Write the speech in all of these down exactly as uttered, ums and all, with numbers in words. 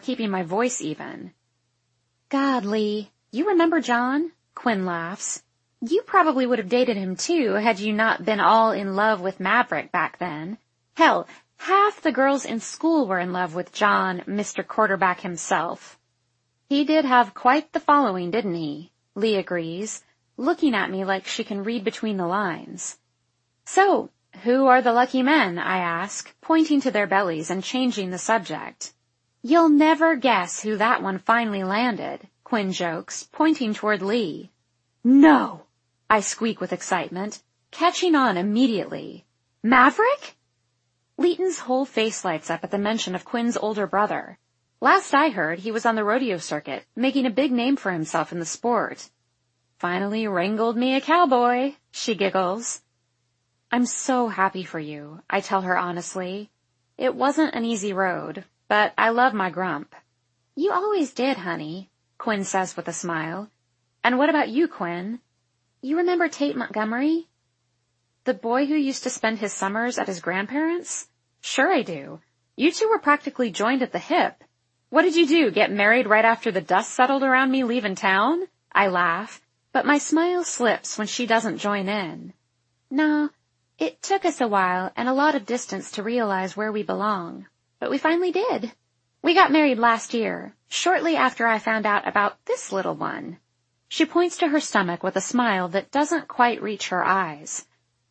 keeping my voice even. God, Lee, you remember John? Quinn laughs. You probably would have dated him too had you not been all in love with Maverick back then. Hell, half the girls in school were in love with John, Mister Quarterback himself. He did have quite the following, didn't he? Lee agrees, looking at me like she can read between the lines. So, who are the lucky men, I ask, pointing to their bellies and changing the subject. You'll never guess who that one finally landed, Quinn jokes, pointing toward Lee. No! I squeak with excitement, catching on immediately. Maverick? Leighton's whole face lights up at the mention of Quinn's older brother. Last I heard, he was on the rodeo circuit, making a big name for himself in the sport. Finally wrangled me a cowboy, she giggles. I'm so happy for you, I tell her honestly. It wasn't an easy road, but I love my grump. You always did, honey, Quinn says with a smile. And what about you, Quinn? You remember Tate Montgomery? The boy who used to spend his summers at his grandparents'? Sure I do. You two were practically joined at the hip. What did you do, get married right after the dust settled around me leaving town? I laugh, but my smile slips when she doesn't join in. No, it took us a while and a lot of distance to realize where we belong. But we finally did. We got married last year, shortly after I found out about this little one. She points to her stomach with a smile that doesn't quite reach her eyes.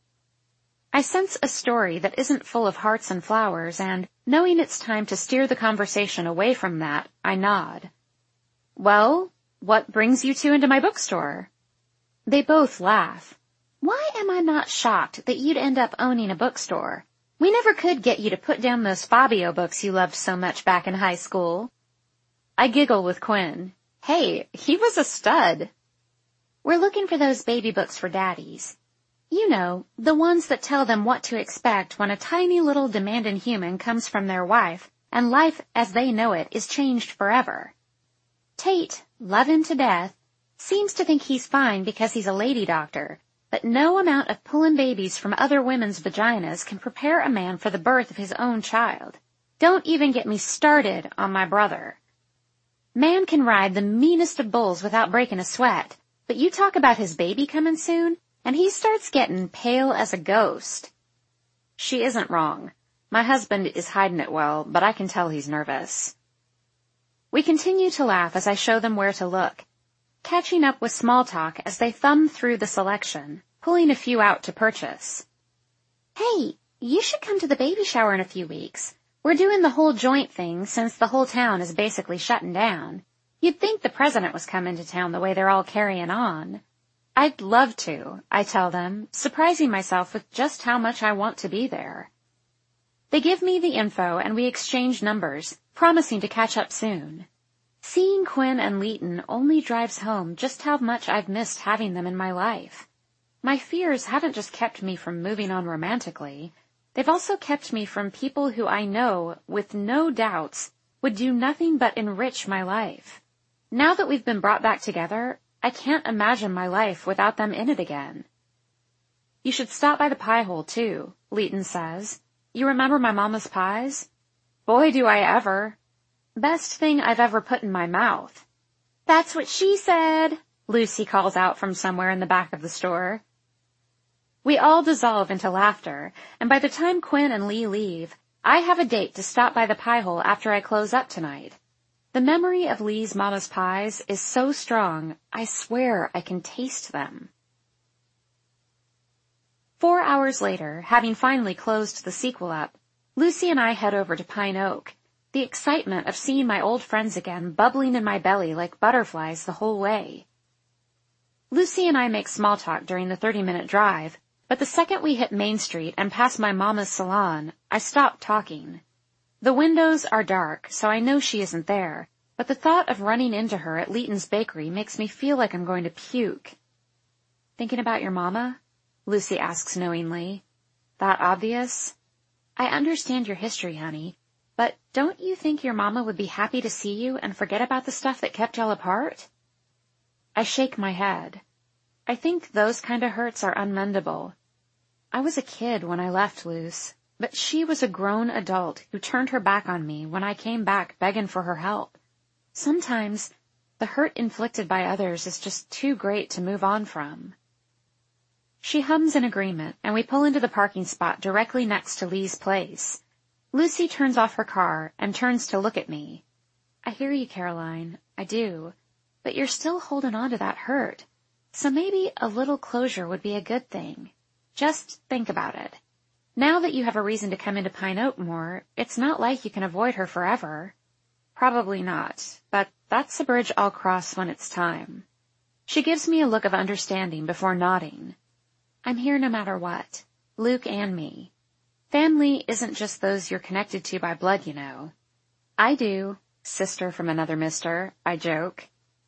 I sense a story that isn't full of hearts and flowers, and, knowing it's time to steer the conversation away from that, I nod. Well, what brings you two into my bookstore? They both laugh. Why am I not shocked that you'd end up owning a bookstore? We never could get you to put down those Fabio books you loved so much back in high school. I giggle with Quinn. Hey, he was a stud. We're looking for those baby books for daddies. You know, the ones that tell them what to expect when a tiny little demanding human comes from their wife and life as they know it is changed forever. Tate, love him to death, seems to think he's fine because he's a lady doctor, but no amount of pulling babies from other women's vaginas can prepare a man for the birth of his own child. Don't even get me started on my brother. Man can ride the meanest of bulls without breaking a sweat, but you talk about his baby coming soon, and he starts getting pale as a ghost. She isn't wrong. My husband is hiding it well, but I can tell he's nervous. We continue to laugh as I show them where to look, catching up with small talk as they thumb through the selection, pulling a few out to purchase. Hey, you should come to the baby shower in a few weeks. We're doing the whole joint thing since the whole town is basically shutting down. You'd think the president was coming to town the way they're all carrying on. I'd love to, I tell them, surprising myself with just how much I want to be there. They give me the info and we exchange numbers, promising to catch up soon. Seeing Quinn and Leighton only drives home just how much I've missed having them in my life. My fears haven't just kept me from moving on romantically. They've also kept me from people who I know, with no doubts, would do nothing but enrich my life. Now that we've been brought back together, I can't imagine my life without them in it again. You should stop by the pie hole, too, Leighton says. You remember my mama's pies? Boy, do I ever. Best thing I've ever put in my mouth. That's what she said, Lucy calls out from somewhere in the back of the store. We all dissolve into laughter, and by the time Quinn and Lee leave, I have a date to stop by the pie hole after I close up tonight. The memory of Lee's mama's pies is so strong, I swear I can taste them. Four hours later, having finally closed the sequel up, Lucy and I head over to Pine Oak, the excitement of seeing my old friends again bubbling in my belly like butterflies the whole way. Lucy and I make small talk during the thirty-minute drive, but the second we hit Main Street and pass my mama's salon, I stop talking. The windows are dark, so I know she isn't there, but the thought of running into her at Leighton's Bakery makes me feel like I'm going to puke. Thinking about your mama? Lucy asks knowingly. That obvious? I understand your history, honey, but don't you think your mama would be happy to see you and forget about the stuff that kept y'all apart? I shake my head. I think those kind of hurts are unmendable. I was a kid when I left, Luce. but she was a grown adult who turned her back on me when I came back begging for her help. Sometimes the hurt inflicted by others is just too great to move on from. She hums in agreement, and we pull into the parking spot directly next to Lee's place. Lucy turns off her car and turns to look at me. I hear you, Caroline. I do. But you're still holding on to that hurt. So maybe a little closure would be a good thing. Just think about it. Now that you have a reason to come into Pine Oak more, it's not like you can avoid her forever. Probably not, but that's a bridge I'll cross when it's time. She gives me a look of understanding before nodding. I'm here no matter what, Luke and me. Family isn't just those you're connected to by blood, you know. I do, sister from another mister, I joke.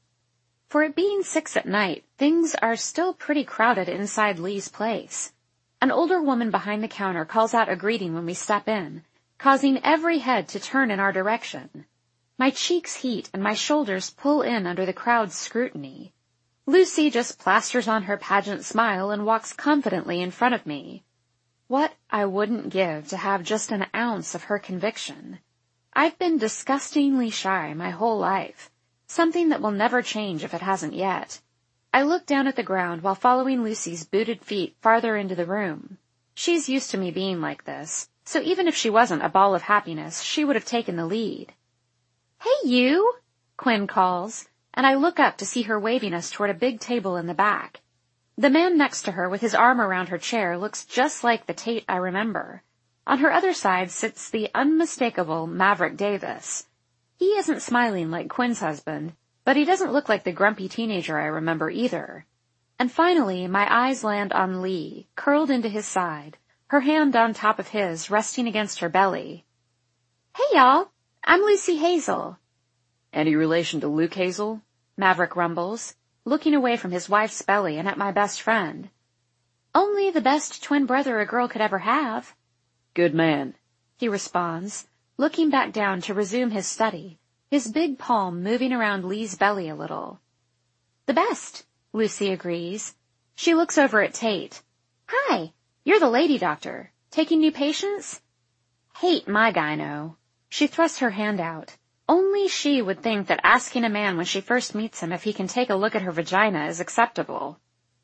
For it being six at night, things are still pretty crowded inside Lee's place. An older woman behind the counter calls out a greeting when we step in, causing every head to turn in our direction. My cheeks heat and my shoulders pull in under the crowd's scrutiny. Lucy just plasters on her pageant smile and walks confidently in front of me. What I wouldn't give to have just an ounce of her conviction. I've been disgustingly shy my whole life, something that will never change if it hasn't yet. I look down at the ground while following Lucy's booted feet farther into the room. She's used to me being like this, so even if she wasn't a ball of happiness, she would have taken the lead. Hey, you! Quinn calls, and I look up to see her waving us toward a big table in the back. The man next to her with his arm around her chair looks just like the Tate I remember. On her other side sits the unmistakable Maverick Davis. He isn't smiling like Quinn's husband, but he doesn't look like the grumpy teenager I remember either. And finally, my eyes land on Lee, curled into his side, her hand on top of his, resting against her belly. Hey, y'all, I'm Lucy Hazel. Any relation to Luke Hazel? Maverick rumbles, looking away from his wife's belly and at my best friend. Only the best twin brother a girl could ever have. Good man, he responds, looking back down to resume his study, his big palm moving around Lee's belly a little. The best, Lucy agrees. She looks over at Tate. Hi, you're the lady doctor. Taking new patients? Hate my gyno. She thrusts her hand out. Only she would think that asking a man when she first meets him if he can take a look at her vagina is acceptable.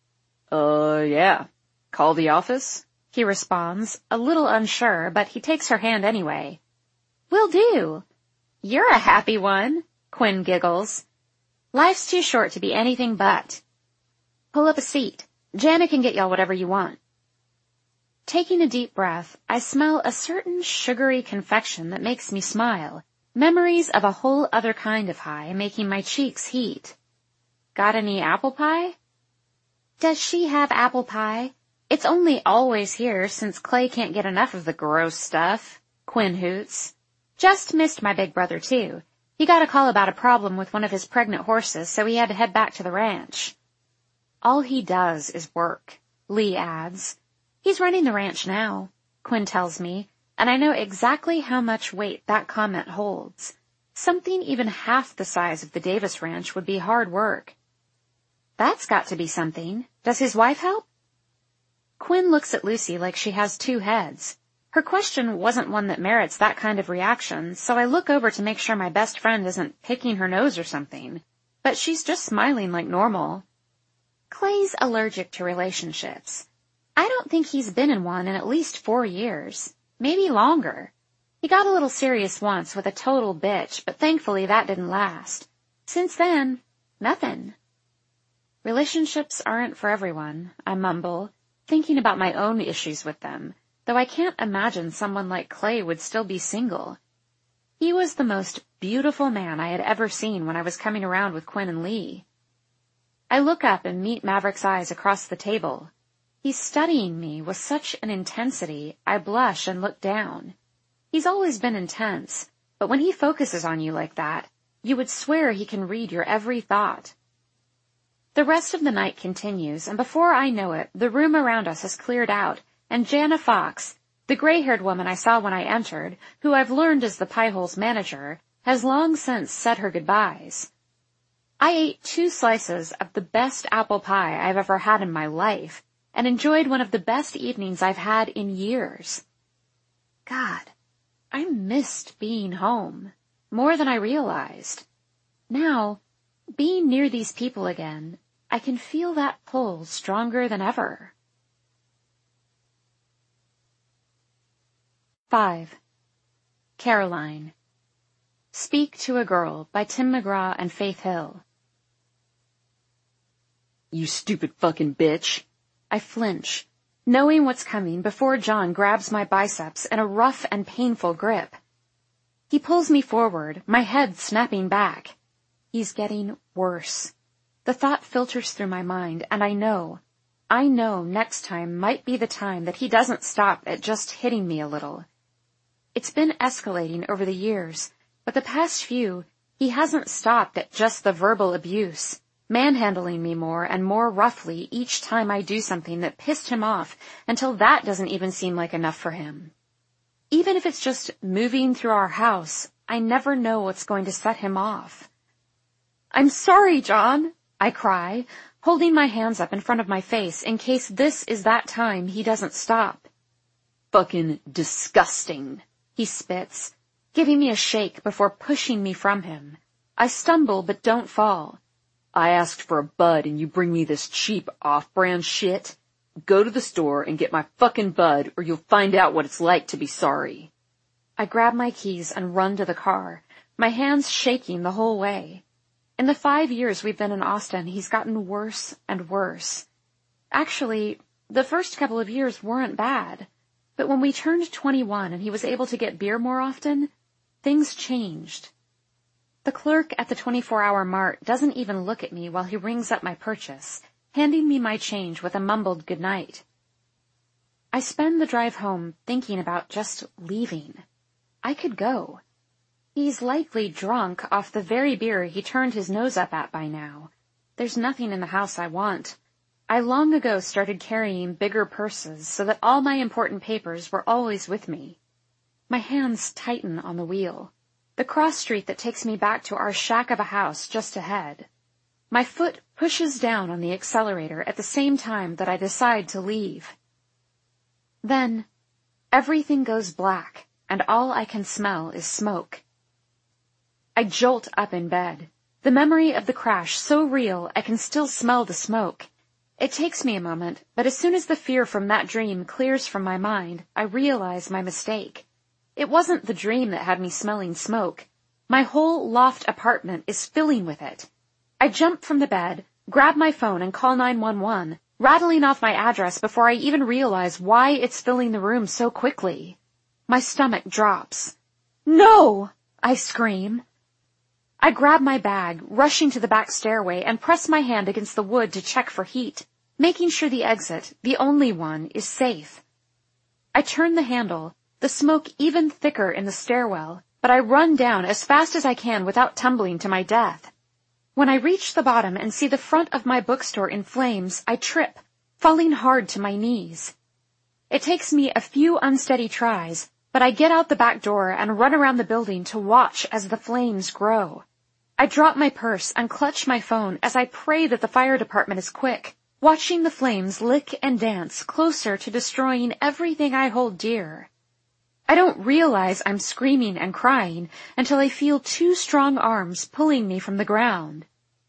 Uh, yeah. Call the office? He responds, a little unsure, but he takes her hand anyway. Will do. You're a happy one, Quinn giggles. Life's too short to be anything but. Pull up a seat. Janet can get y'all whatever you want. Taking a deep breath, I smell a certain sugary confection that makes me smile. Memories of a whole other kind of high making my cheeks heat. Got any apple pie? Does she have apple pie? It's only always here since Clay can't get enough of the gross stuff, Quinn hoots. Just missed my big brother, too. He got a call about a problem with one of his pregnant horses, so he had to head back to the ranch. All he does is work, Lee adds. He's running the ranch now, Quinn tells me, and I know exactly how much weight that comment holds. Something even half the size of the Davis Ranch would be hard work. That's got to be something. Does his wife help? Quinn looks at Lucy like she has two heads. Her question wasn't one that merits that kind of reaction, so I look over to make sure my best friend isn't picking her nose or something. But she's just smiling like normal. Clay's allergic to relationships. I don't think he's been in one in at least four years. Maybe longer. He got a little serious once with a total bitch, but thankfully that didn't last. Since then, nothing. Relationships aren't for everyone, I mumble, thinking about my own issues with them, though I can't imagine someone like Clay would still be single. He was the most beautiful man I had ever seen when I was coming around with Quinn and Lee. I look up and meet Maverick's eyes across the table. He's studying me with such an intensity, I blush and look down. He's always been intense, but when he focuses on you like that, you would swear he can read your every thought. The rest of the night continues, and before I know it, the room around us has cleared out, and Jana Fox, the gray-haired woman I saw when I entered, who I've learned is the Piehole's manager, has long since said her goodbyes. I ate two slices of the best apple pie I've ever had in my life, and enjoyed one of the best evenings I've had in years. God, I missed being home, more than I realized. Now, being near these people again, I can feel that pull stronger than ever. Five. Caroline. Speak to a Girl by Tim McGraw and Faith Hill. You stupid fucking bitch. I flinch, knowing what's coming before John grabs my biceps in a rough and painful grip. He pulls me forward, my head snapping back. He's getting worse. The thought filters through my mind, and I know, I know next time might be the time that he doesn't stop at just hitting me a little. It's been escalating over the years, but the past few, he hasn't stopped at just the verbal abuse, manhandling me more and more roughly each time I do something that pissed him off until that doesn't even seem like enough for him. Even if it's just moving through our house, I never know what's going to set him off. I'm sorry, John, I cry, holding my hands up in front of my face in case this is that time he doesn't stop. Fucking disgusting, he spits, giving me a shake before pushing me from him. I stumble but don't fall. I asked for a bud and you bring me this cheap off-brand shit? Go to the store and get my fucking bud or you'll find out what it's like to be sorry. I grab my keys and run to the car, my hands shaking the whole way. In the five years we've been in Austin, he's gotten worse and worse. Actually, the first couple of years weren't bad, but when we turned twenty-one and he was able to get beer more often, things changed. The clerk at the twenty-four hour mart doesn't even look at me while he rings up my purchase, handing me my change with a mumbled goodnight. I spend the drive home thinking about just leaving. I could go. He's likely drunk off the very beer he turned his nose up at by now. There's nothing in the house I want. I long ago started carrying bigger purses so that all my important papers were always with me. My hands tighten on the wheel, the cross street that takes me back to our shack of a house just ahead. My foot pushes down on the accelerator at the same time that I decide to leave. Then, everything goes black, and all I can smell is smoke. I jolt up in bed, the memory of the crash so real I can still smell the smoke. It takes me a moment, but as soon as the fear from that dream clears from my mind, I realize my mistake. It wasn't the dream that had me smelling smoke. My whole loft apartment is filling with it. I jump from the bed, grab my phone and call nine one one, rattling off my address before I even realize why it's filling the room so quickly. My stomach drops. No! I scream. I grab my bag, rushing to the back stairway, and press my hand against the wood to check for heat, making sure the exit, the only one, is safe. I turn the handle, the smoke even thicker in the stairwell, but I run down as fast as I can without tumbling to my death. When I reach the bottom and see the front of my bookstore in flames, I trip, falling hard to my knees. It takes me a few unsteady tries, but I get out the back door and run around the building to watch as the flames grow. I drop my purse and clutch my phone as I pray that the fire department is quick, watching the flames lick and dance closer to destroying everything I hold dear. I don't realize I'm screaming and crying until I feel two strong arms pulling me from the ground.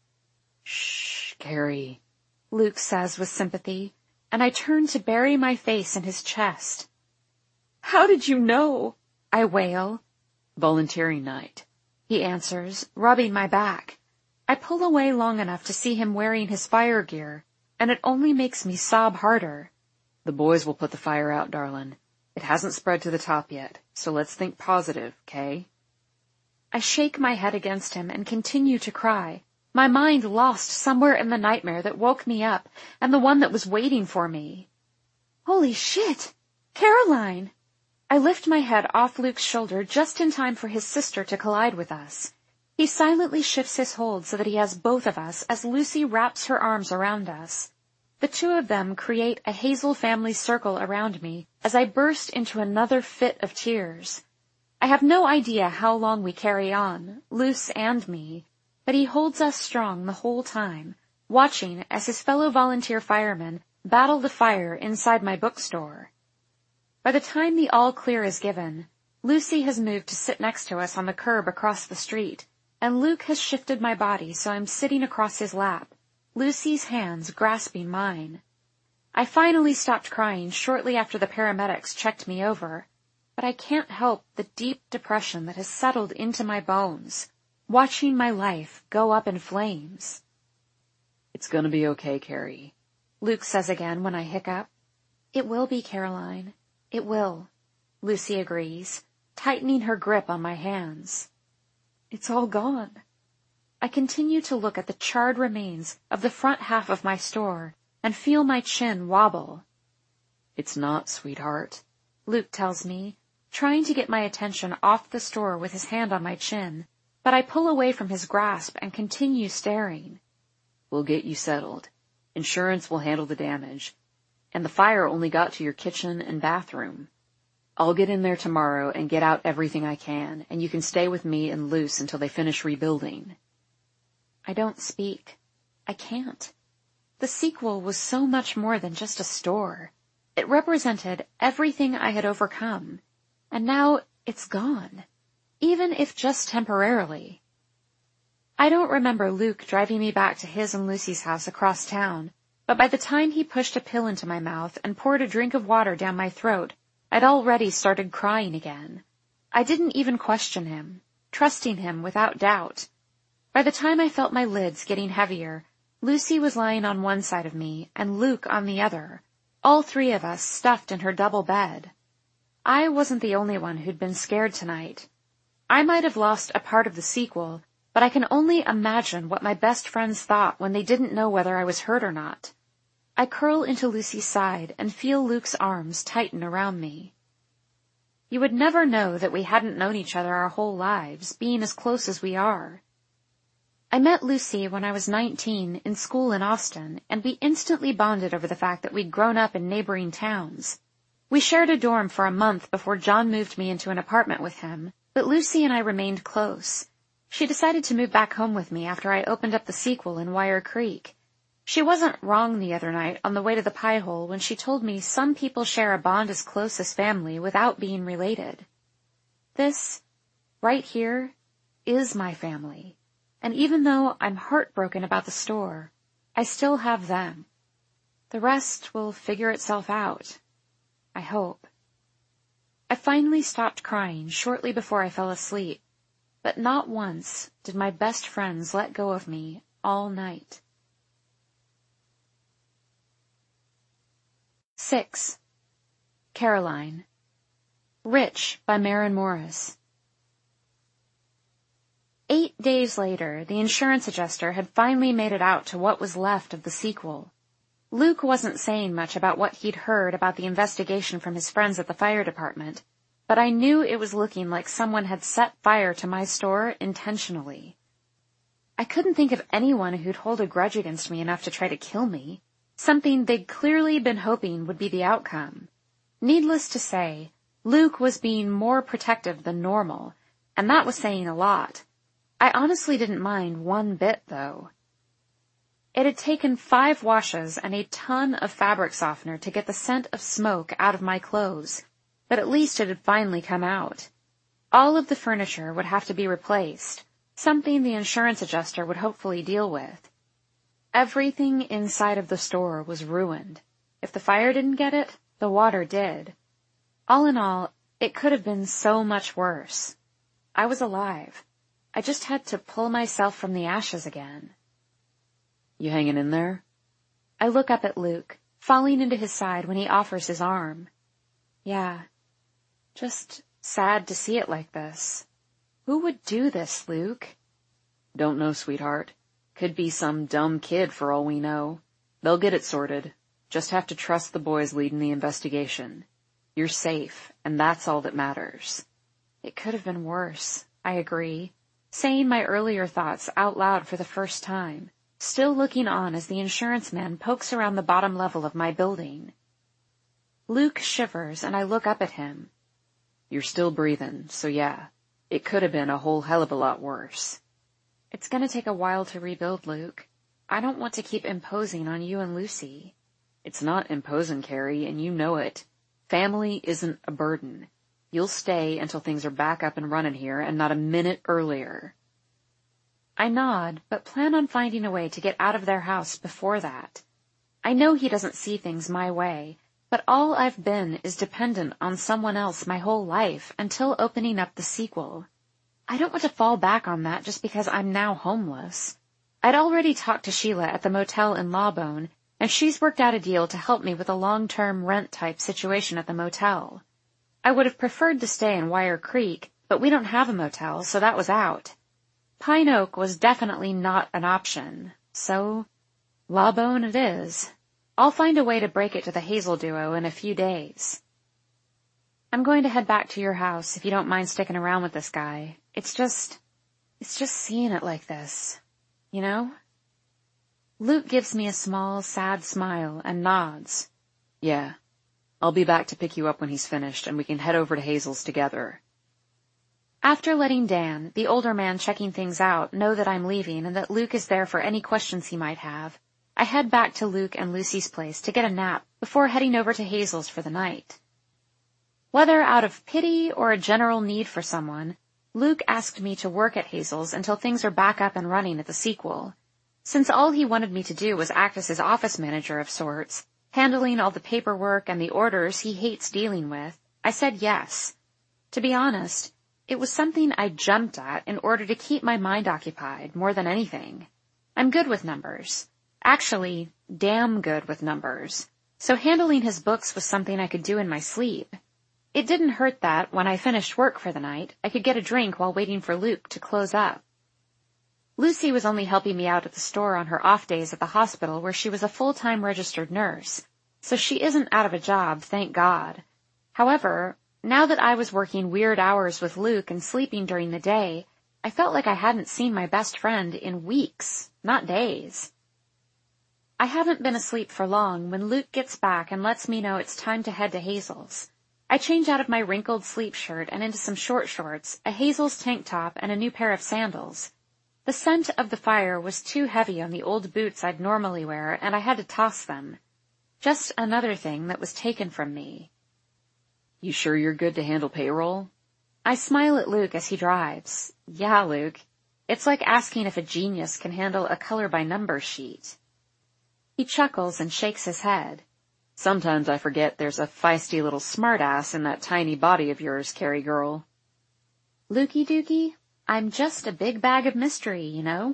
Shh, Carrie, Luke says with sympathy, and I turn to bury my face in his chest. How did you know? I wail. Volunteering night, he answers, rubbing my back. I pull away long enough to see him wearing his fire gear, and it only makes me sob harder. The boys will put the fire out, darling. It hasn't spread to the top yet, so let's think positive, okay? I shake my head against him and continue to cry, my mind lost somewhere in the nightmare that woke me up and the one that was waiting for me. Holy shit! Caroline! I lift my head off Luke's shoulder just in time for his sister to collide with us. He silently shifts his hold so that he has both of us as Lucy wraps her arms around us. The two of them create a Hazel family circle around me as I burst into another fit of tears. I have no idea how long we carry on, Luce and me, but he holds us strong the whole time, watching as his fellow volunteer firemen battle the fire inside my bookstore. By the time the all clear is given, Lucy has moved to sit next to us on the curb across the street, and Luke has shifted my body so I'm sitting across his lap, Lucy's hands grasping mine. I finally stopped crying shortly after the paramedics checked me over, but I can't help the deep depression that has settled into my bones, watching my life go up in flames. It's gonna be okay, Carrie, Luke says again when I hiccup. It will be, Caroline. It will, Lucy agrees, tightening her grip on my hands. It's all gone. I continue to look at the charred remains of the front half of my store and feel my chin wobble. It's not, sweetheart, Luke tells me, trying to get my attention off the store with his hand on my chin, but I pull away from his grasp and continue staring. We'll get you settled. Insurance will handle the damage. And the fire only got to your kitchen and bathroom. I'll get in there tomorrow and get out everything I can, and you can stay with me and Luce until they finish rebuilding. I don't speak. I can't. The sequel was so much more than just a store. It represented everything I had overcome, and now it's gone, even if just temporarily. I don't remember Luke driving me back to his and Lucy's house across town, but by the time he pushed a pill into my mouth and poured a drink of water down my throat, I'd already started crying again. I didn't even question him, trusting him without doubt. By the time I felt my lids getting heavier, Lucy was lying on one side of me and Luke on the other, all three of us stuffed in her double bed. I wasn't the only one who'd been scared tonight. I might have lost a part of the sequel, but I can only imagine what my best friends thought when they didn't know whether I was hurt or not. I curl into Lucy's side and feel Luke's arms tighten around me. You would never know that we hadn't known each other our whole lives, being as close as we are. I met Lucy when I was nineteen in school in Austin, and we instantly bonded over the fact that we'd grown up in neighboring towns. We shared a dorm for a month before John moved me into an apartment with him, but Lucy and I remained close. She decided to move back home with me after I opened up the sequel in Wire Creek. She wasn't wrong the other night on the way to the pie hole when she told me some people share a bond as close as family without being related. This, right here, is my family. And even though I'm heartbroken about the store, I still have them. The rest will figure itself out. I hope. I finally stopped crying shortly before I fell asleep, but not once did my best friends let go of me all night. Six. Caroline. Rich by Maren Morris. Eight days later, the insurance adjuster had finally made it out to what was left of the sequel. Luke wasn't saying much about what he'd heard about the investigation from his friends at the fire department, but I knew it was looking like someone had set fire to my store intentionally. I couldn't think of anyone who'd hold a grudge against me enough to try to kill me, something they'd clearly been hoping would be the outcome. Needless to say, Luke was being more protective than normal, and that was saying a lot. I honestly didn't mind one bit, though. It had taken five washes and a ton of fabric softener to get the scent of smoke out of my clothes, but at least it had finally come out. All of the furniture would have to be replaced, something the insurance adjuster would hopefully deal with. Everything inside of the store was ruined. If the fire didn't get it, the water did. All in all, it could have been so much worse. I was alive. I just had to pull myself from the ashes again. You hanging in there? I look up at Luke, falling into his side when he offers his arm. Yeah. Just sad to see it like this. Who would do this, Luke? Don't know, sweetheart. Could be some dumb kid for all we know. They'll get it sorted. Just have to trust the boys leading the investigation. You're safe, and that's all that matters. It could have been worse, I agree, saying my earlier thoughts out loud for the first time, still looking on as the insurance man pokes around the bottom level of my building. Luke shivers, and I look up at him. You're still breathing, so yeah, it could have been a whole hell of a lot worse. It's gonna take a while to rebuild, Luke. I don't want to keep imposing on you and Lucy. It's not imposing, Carrie, and you know it. Family isn't a burden. You'll stay until things are back up and running here and not a minute earlier. I nod, but plan on finding a way to get out of their house before that. I know he doesn't see things my way, but all I've been is dependent on someone else my whole life until opening up the sequel. I don't want to fall back on that just because I'm now homeless. I'd already talked to Sheila at the motel in Lawbone, and she's worked out a deal to help me with a long-term rent-type situation at the motel. I would have preferred to stay in Wire Creek, but we don't have a motel, so that was out. Pine Oak was definitely not an option, so Lawbone it is. I'll find a way to break it to the Hazel duo in a few days. I'm going to head back to your house if you don't mind sticking around with this guy. It's just, it's just seeing it like this, you know? Luke gives me a small, sad smile and nods. Yeah, I'll be back to pick you up when he's finished, and we can head over to Hazel's together. After letting Dan, the older man checking things out, know that I'm leaving and that Luke is there for any questions he might have, I head back to Luke and Lucy's place to get a nap before heading over to Hazel's for the night. Whether out of pity or a general need for someone, Luke asked me to work at Hazel's until things are back up and running at the sequel. Since all he wanted me to do was act as his office manager of sorts, handling all the paperwork and the orders he hates dealing with, I said yes. To be honest, it was something I jumped at in order to keep my mind occupied more than anything. I'm good with numbers. Actually, damn good with numbers. So handling his books was something I could do in my sleep. It didn't hurt that, when I finished work for the night, I could get a drink while waiting for Luke to close up. Lucy was only helping me out at the store on her off days at the hospital where she was a full-time registered nurse, so she isn't out of a job, thank God. However, now that I was working weird hours with Luke and sleeping during the day, I felt like I hadn't seen my best friend in weeks, not days. I haven't been asleep for long when Luke gets back and lets me know it's time to head to Hazel's. I change out of my wrinkled sleep shirt and into some short shorts, a Hazel's tank top, and a new pair of sandals. The scent of the fire was too heavy on the old boots I'd normally wear, and I had to toss them. Just another thing that was taken from me. You sure you're good to handle payroll? I smile at Luke as he drives. Yeah, Luke. It's like asking if a genius can handle a color-by-number sheet. He chuckles and shakes his head. Sometimes I forget there's a feisty little smartass in that tiny body of yours, Carrie girl. Lukey Dookie, I'm just a big bag of mystery, you know.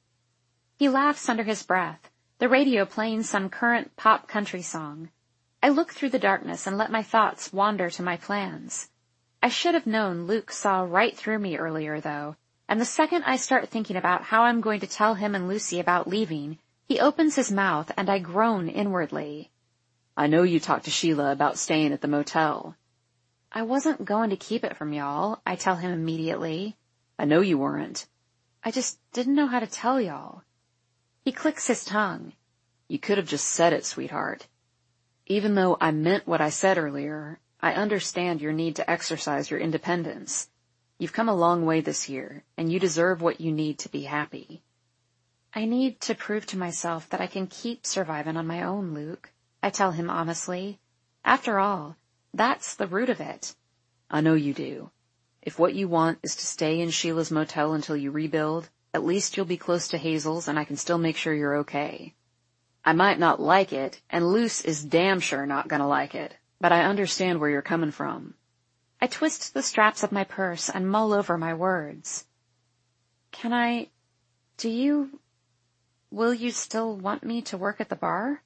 He laughs under his breath, the radio playing some current pop country song. I look through the darkness and let my thoughts wander to my plans. I should have known Luke saw right through me earlier, though, and the second I start thinking about how I'm going to tell him and Lucy about leaving, he opens his mouth and I groan inwardly. I know you talked to Sheila about staying at the motel. I wasn't going to keep it from y'all, I tell him immediately. I know you weren't. I just didn't know how to tell y'all. He clicks his tongue. You could have just said it, sweetheart. Even though I meant what I said earlier, I understand your need to exercise your independence. You've come a long way this year, and you deserve what you need to be happy. I need to prove to myself that I can keep surviving on my own, Luke, I tell him honestly. After all, that's the root of it. I know you do. If what you want is to stay in Sheila's motel until you rebuild, at least you'll be close to Hazel's and I can still make sure you're okay. I might not like it, and Luce is damn sure not gonna like it, but I understand where you're coming from. I twist the straps of my purse and mull over my words. Can I... Do you... Will you still want me to work at the bar?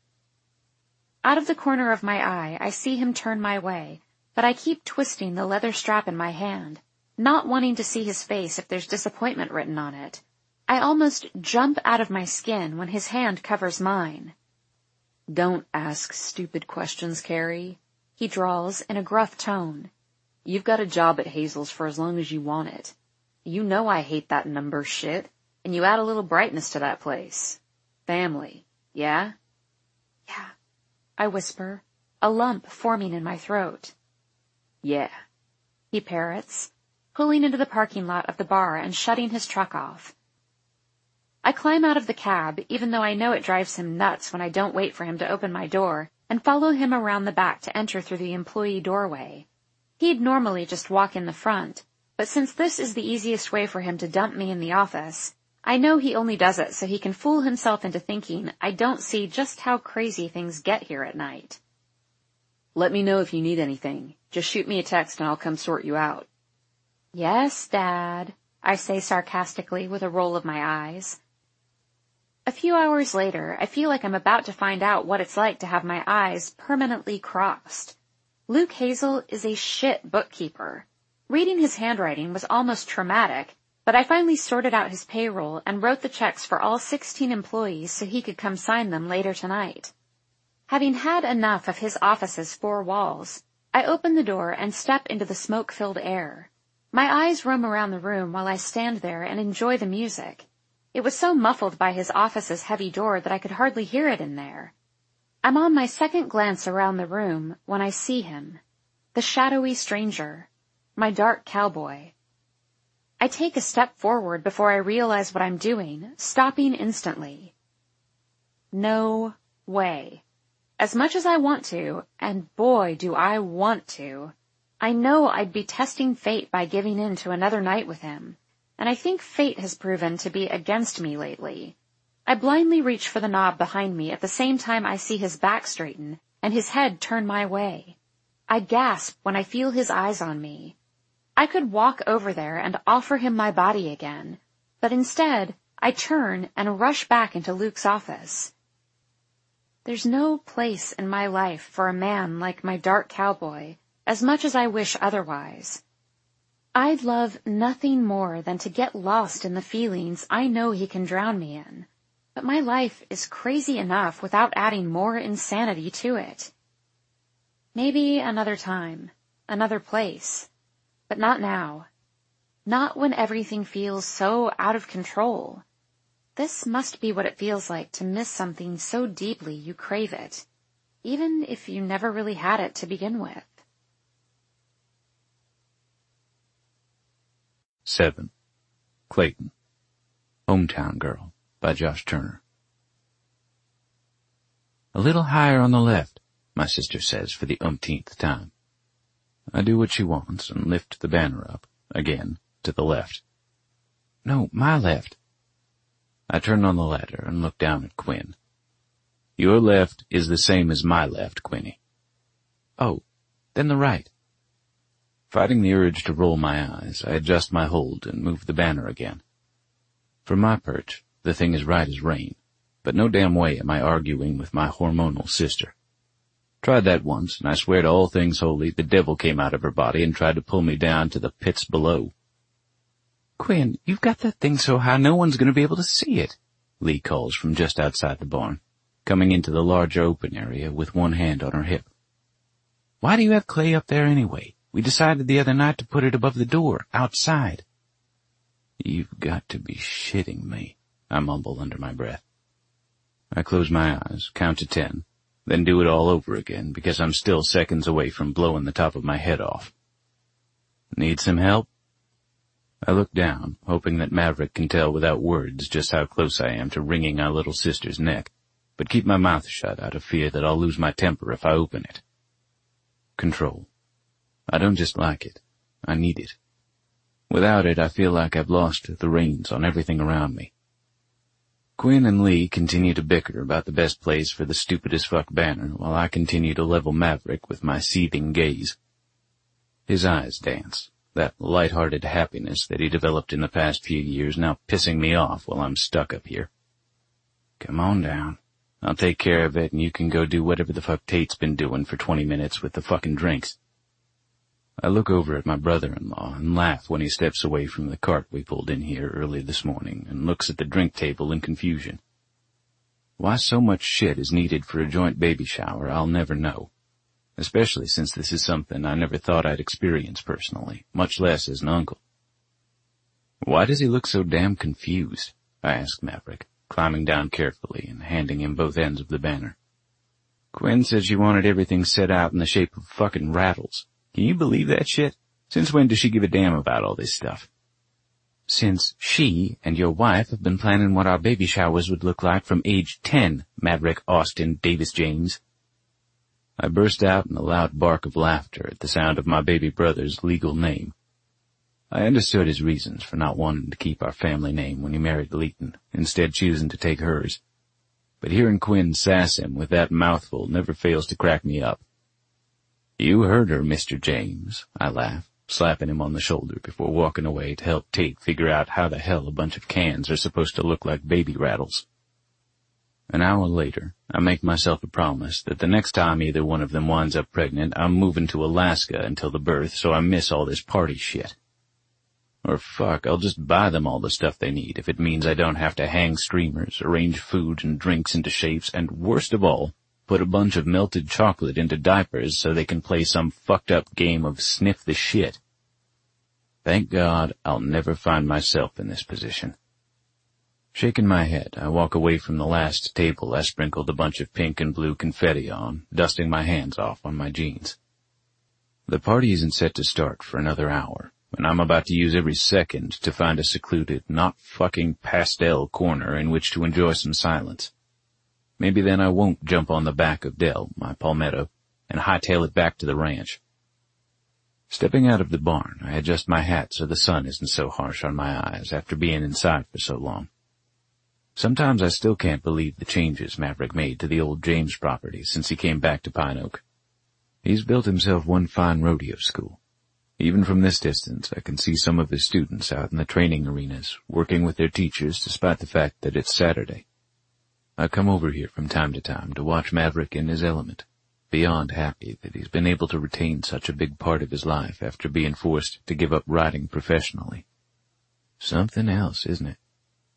Out of the corner of my eye, I see him turn my way, but I keep twisting the leather strap in my hand, not wanting to see his face if there's disappointment written on it. I almost jump out of my skin when his hand covers mine. Don't ask stupid questions, Carrie, he drawls in a gruff tone. You've got a job at Hazel's for as long as you want it. You know I hate that number shit, and you add a little brightness to that place. Family, yeah? Yeah, I whisper, a lump forming in my throat. Yeah, he parrots, pulling into the parking lot of the bar and shutting his truck off. I climb out of the cab, even though I know it drives him nuts when I don't wait for him to open my door, and follow him around the back to enter through the employee doorway. He'd normally just walk in the front, but since this is the easiest way for him to dump me in the office, I know he only does it so he can fool himself into thinking I don't see just how crazy things get here at night. Let me know if you need anything. Just shoot me a text and I'll come sort you out. Yes, Dad, I say sarcastically with a roll of my eyes. A few hours later, I feel like I'm about to find out what it's like to have my eyes permanently crossed. Luke Hazel is a shit bookkeeper. Reading his handwriting was almost traumatic, but I finally sorted out his payroll and wrote the checks for all sixteen employees so he could come sign them later tonight. Having had enough of his office's four walls, I open the door and step into the smoke-filled air. My eyes roam around the room while I stand there and enjoy the music. It was so muffled by his office's heavy door that I could hardly hear it in there. I'm on my second glance around the room when I see him, the shadowy stranger, my dark cowboy. I take a step forward before I realize what I'm doing, stopping instantly. No way. As much as I want to, and boy do I want to, I know I'd be testing fate by giving in to another night with him, and I think fate has proven to be against me lately. I blindly reach for the knob behind me at the same time I see his back straighten and his head turn my way. I gasp when I feel his eyes on me. I could walk over there and offer him my body again, but instead I turn and rush back into Luke's office. There's no place in my life for a man like my dark cowboy, as much as I wish otherwise. I'd love nothing more than to get lost in the feelings I know he can drown me in, but my life is crazy enough without adding more insanity to it. Maybe another time, another place, but not now. Not when everything feels so out of control. This must be what it feels like to miss something so deeply you crave it, even if you never really had it to begin with. Seven. Clayton. Hometown Girl by Josh Turner. A little higher on the left, my sister says for the umpteenth time. I do what she wants and lift the banner up, again, to the left. No, my left. I turn on the ladder and look down at Quinn. Your left is the same as my left, Quinny. Oh, then the right. Fighting the urge to roll my eyes, I adjust my hold and move the banner again. From my perch, the thing is right as rain, but no damn way am I arguing with my hormonal sister. Tried that once, and I swear to all things holy, the devil came out of her body and tried to pull me down to the pits below. Quinn, you've got that thing so high no one's going to be able to see it, Lee calls from just outside the barn, coming into the larger open area with one hand on her hip. Why do you have Clay up there anyway? We decided the other night to put it above the door, outside. You've got to be shitting me, I mumble under my breath. I close my eyes, count to ten, then do it all over again because I'm still seconds away from blowing the top of my head off. Need some help? I look down, hoping that Maverick can tell without words just how close I am to wringing our little sister's neck, but keep my mouth shut out of fear that I'll lose my temper if I open it. Control. I don't just like it. I need it. Without it, I feel like I've lost the reins on everything around me. Quinn and Lee continue to bicker about the best place for the stupidest fuck banner while I continue to level Maverick with my seething gaze. His eyes dance, that light-hearted happiness that he developed in the past few years now pissing me off while I'm stuck up here. Come on down. I'll take care of it and you can go do whatever the fuck Tate's been doing for twenty minutes with the fucking drinks. I look over at my brother-in-law and laugh when he steps away from the cart we pulled in here early this morning and looks at the drink table in confusion. Why so much shit is needed for a joint baby shower, I'll never know, especially since this is something I never thought I'd experience personally, much less as an uncle. Why does he look so damn confused? I ask Maverick, climbing down carefully and handing him both ends of the banner. Quinn said she wanted everything set out in the shape of fucking rattles. Can you believe that shit? Since when does she give a damn about all this stuff? Since she and your wife have been planning what our baby showers would look like from age ten, Maverick Austin Davis James. I burst out in a loud bark of laughter at the sound of my baby brother's legal name. I understood his reasons for not wanting to keep our family name when he married Leighton, instead choosing to take hers. But hearing Quinn sass him with that mouthful never fails to crack me up. "You heard her, Mister James," I laughed, slapping him on the shoulder before walking away to help Tate figure out how the hell a bunch of cans are supposed to look like baby rattles. An hour later, I make myself a promise that the next time either one of them winds up pregnant, I'm moving to Alaska until the birth so I miss all this party shit. Or fuck, I'll just buy them all the stuff they need if it means I don't have to hang streamers, arrange food and drinks into shapes, and worst of all, put a bunch of melted chocolate into diapers so they can play some fucked up game of sniff the shit. Thank God I'll never find myself in this position. Shaking my head, I walk away from the last table I sprinkled a bunch of pink and blue confetti on, dusting my hands off on my jeans. The party isn't set to start for another hour, and I'm about to use every second to find a secluded, not fucking pastel corner in which to enjoy some silence. Maybe then I won't jump on the back of Dell, my palmetto, and hightail it back to the ranch. Stepping out of the barn, I adjust my hat so the sun isn't so harsh on my eyes after being inside for so long. Sometimes I still can't believe the changes Maverick made to the old James property since he came back to Pine Oak. He's built himself one fine rodeo school. Even from this distance, I can see some of his students out in the training arenas, working with their teachers despite the fact that it's Saturday. I come over here from time to time to watch Maverick in his element, beyond happy that he's been able to retain such a big part of his life after being forced to give up riding professionally. Something else, isn't it?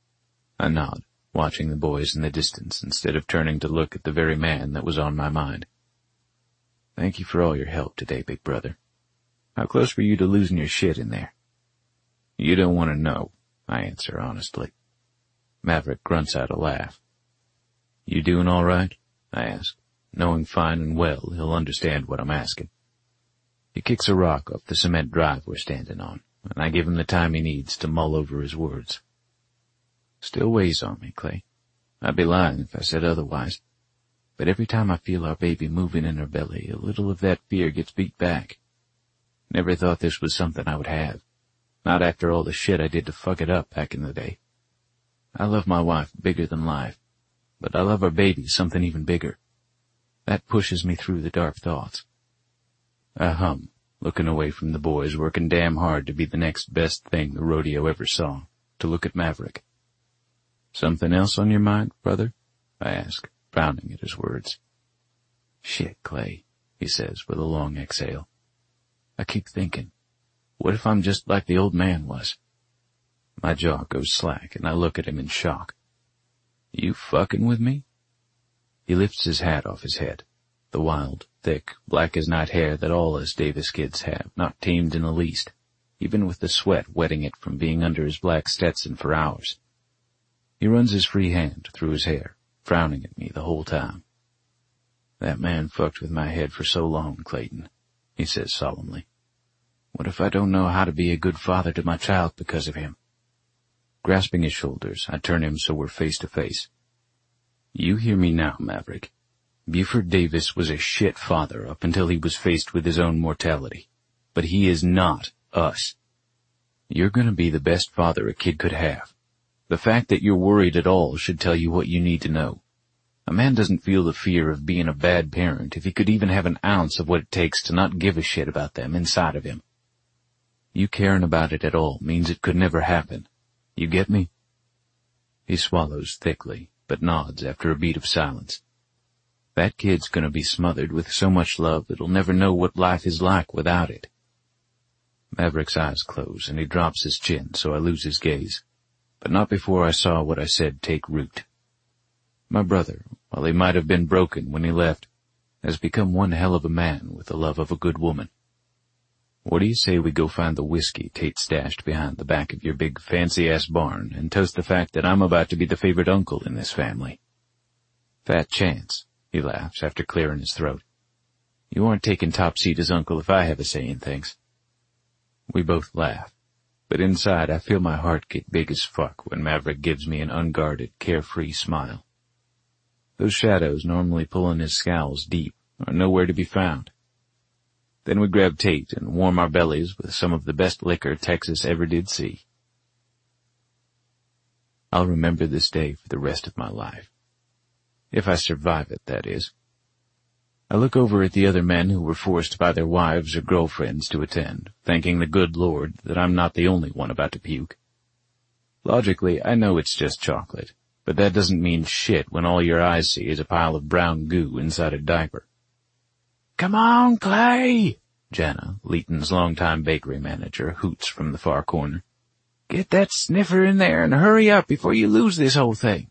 I nod, watching the boys in the distance instead of turning to look at the very man that was on my mind. Thank you for all your help today, big brother. How close were you to losing your shit in there? You don't want to know, I answer honestly. Maverick grunts out a laugh. You doing all right? I ask, knowing fine and well he'll understand what I'm asking. He kicks a rock off the cement drive we're standing on, and I give him the time he needs to mull over his words. Still weighs on me, Clay. I'd be lying if I said otherwise. But every time I feel our baby moving in her belly, a little of that fear gets beat back. Never thought this was something I would have. Not after all the shit I did to fuck it up back in the day. I love my wife bigger than life, but I love our baby something even bigger. That pushes me through the dark thoughts. I hum, looking away from the boys working damn hard to be the next best thing the rodeo ever saw, to look at Maverick. Something else on your mind, brother? I ask, frowning at his words. Shit, Clay, he says with a long exhale. I keep thinking, what if I'm just like the old man was? My jaw goes slack and I look at him in shock. You fucking with me? He lifts his hat off his head, the wild, thick, black as night hair that all us Davis kids have, not tamed in the least, even with the sweat wetting it from being under his black Stetson for hours. He runs his free hand through his hair, frowning at me the whole time. That man fucked with my head for so long, Clayton, he says solemnly. What if I don't know how to be a good father to my child because of him? Grasping his shoulders, I turn him so we're face to face. You hear me now, Maverick. Buford Davis was a shit father up until he was faced with his own mortality. But he is not us. You're gonna be the best father a kid could have. The fact that you're worried at all should tell you what you need to know. A man doesn't feel the fear of being a bad parent if he could even have an ounce of what it takes to not give a shit about them inside of him. You caring about it at all means it could never happen. You get me? He swallows thickly, but nods after a beat of silence. That kid's gonna be smothered with so much love that he'll never know what life is like without it. Maverick's eyes close and he drops his chin so I lose his gaze. But not before I saw what I said take root. My brother, while he might have been broken when he left, has become one hell of a man with the love of a good woman. What do you say we go find the whiskey Tate stashed behind the back of your big fancy-ass barn and toast the fact that I'm about to be the favorite uncle in this family? Fat chance, he laughs after clearing his throat. You aren't taking top seat as uncle if I have a say in things. We both laugh. But inside I feel my heart get big as fuck when Maverick gives me an unguarded, carefree smile. Those shadows normally pulling his scowls deep are nowhere to be found. Then we grab Tate and warm our bellies with some of the best liquor Texas ever did see. I'll remember this day for the rest of my life. If I survive it, that is. I look over at the other men who were forced by their wives or girlfriends to attend, thanking the good Lord that I'm not the only one about to puke. Logically, I know it's just chocolate, but that doesn't mean shit when all your eyes see is a pile of brown goo inside a diaper. "Come on, Clay!" Jana, Leighton's longtime bakery manager, hoots from the far corner. "Get that sniffer in there and hurry up before you lose this whole thing."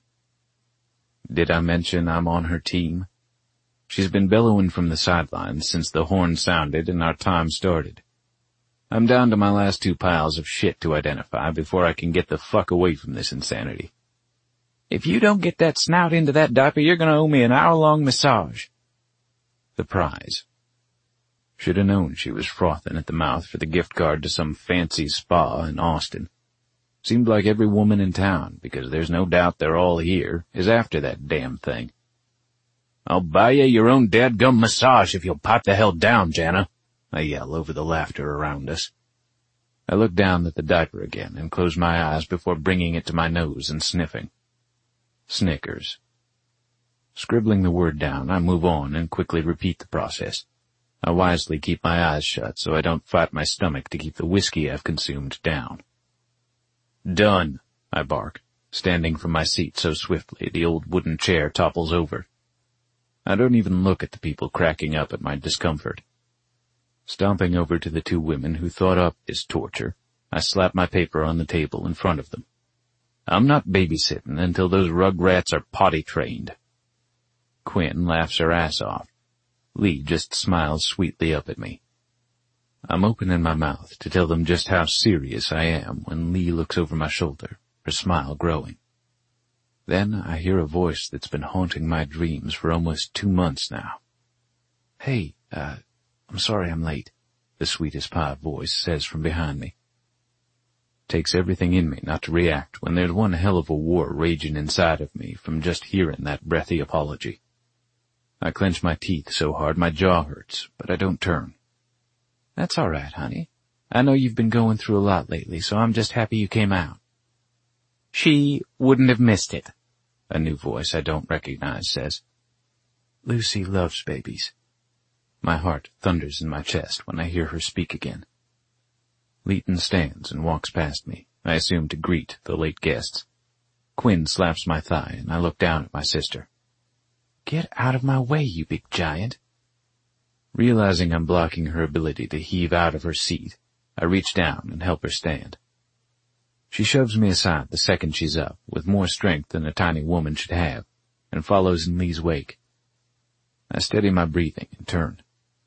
Did I mention I'm on her team? She's been bellowing from the sidelines since the horn sounded and our time started. I'm down to my last two piles of shit to identify before I can get the fuck away from this insanity. "If you don't get that snout into that diaper, you're gonna owe me an hour-long massage." The prize. Should have known she was frothing at the mouth for the gift card to some fancy spa in Austin. Seemed like every woman in town, because there's no doubt they're all here, is after that damn thing. "I'll buy you your own dadgum massage if you'll pipe the hell down, Jana," I yell over the laughter around us. I look down at the diaper again and close my eyes before bringing it to my nose and sniffing. Snickers. Scribbling the word down, I move on and quickly repeat the process. I wisely keep my eyes shut so I don't fight my stomach to keep the whiskey I've consumed down. "Done," I bark, standing from my seat so swiftly the old wooden chair topples over. I don't even look at the people cracking up at my discomfort. Stomping over to the two women who thought up this torture, I slap my paper on the table in front of them. I'm not babysitting until those rugrats are potty trained. Quinn laughs her ass off. Lee just smiles sweetly up at me. I'm opening my mouth to tell them just how serious I am when Lee looks over my shoulder, her smile growing. Then I hear a voice that's been haunting my dreams for almost two months now. "Hey, uh, I'm sorry I'm late," the sweetest pie voice says from behind me. Takes everything in me not to react when there's one hell of a war raging inside of me from just hearing that breathy apology. I clench my teeth so hard my jaw hurts, but I don't turn. "That's all right, honey. I know you've been going through a lot lately, so I'm just happy you came out." "She wouldn't have missed it," a new voice I don't recognize says. "Lucy loves babies." My heart thunders in my chest when I hear her speak again. Leighton stands and walks past me, I assume to greet the late guests. Quinn slaps my thigh and I look down at my sister. "Get out of my way, you big giant." Realizing I'm blocking her ability to heave out of her seat, I reach down and help her stand. She shoves me aside the second she's up, with more strength than a tiny woman should have, and follows in Lee's wake. I steady my breathing and turn.